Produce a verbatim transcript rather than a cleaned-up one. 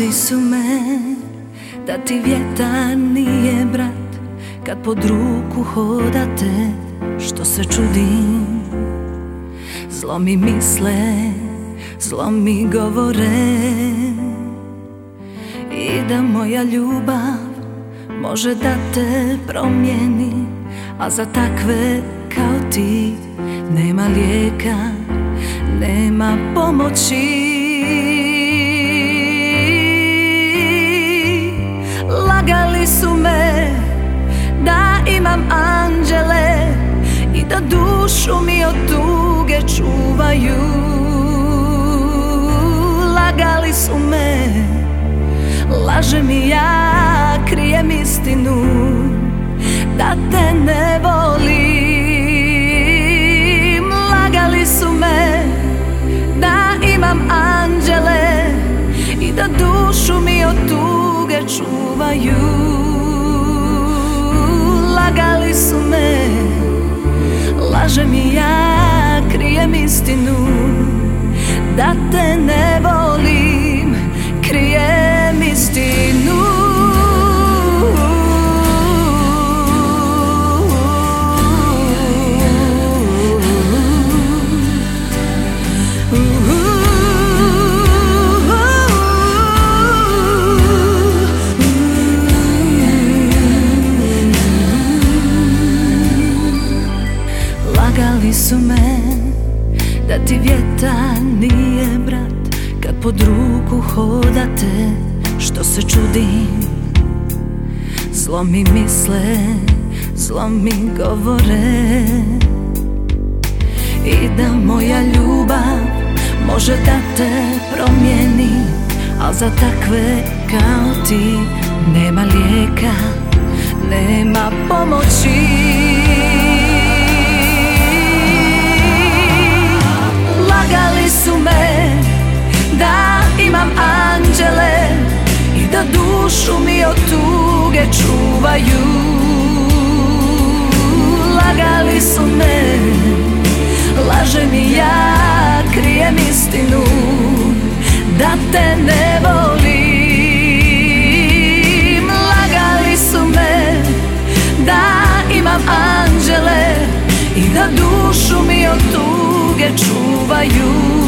Lagali su me da ti vjetar nije brat kad pod ruku hodate, što se čudim. Zlo mi misle, zlo mi govore i da moja ljubav može da te promijeni, a za takve kao ti nema lijeka, nema pomoći. Lagali su me da imam anđele i da dušu mi od tuge čuvaju. Lagali su me, lažem i ja, krijem istinu da te ne volim. Lagali su me da imam anđele i da dušu mi od tuge čuvaju. Lagali su me, lažem i ja, krijem istinu da te ne volim, krijem istinu. Lagali su me da ti vjetar nije brat kad pod ruku hodate, što se čudim. Zlo mi misle, zlo mi govore i da moja ljubav može da te promijeni, al za takve kao ti nema lijeka, nema pomoći. Lagali su me da imam anđele i da dušu mi od tuge čuvaju. Lagali su me, lažem i ja, krijem istinu da te ne volim. Lagali su me da imam anđele i da dušu mi od tuge čuvaju.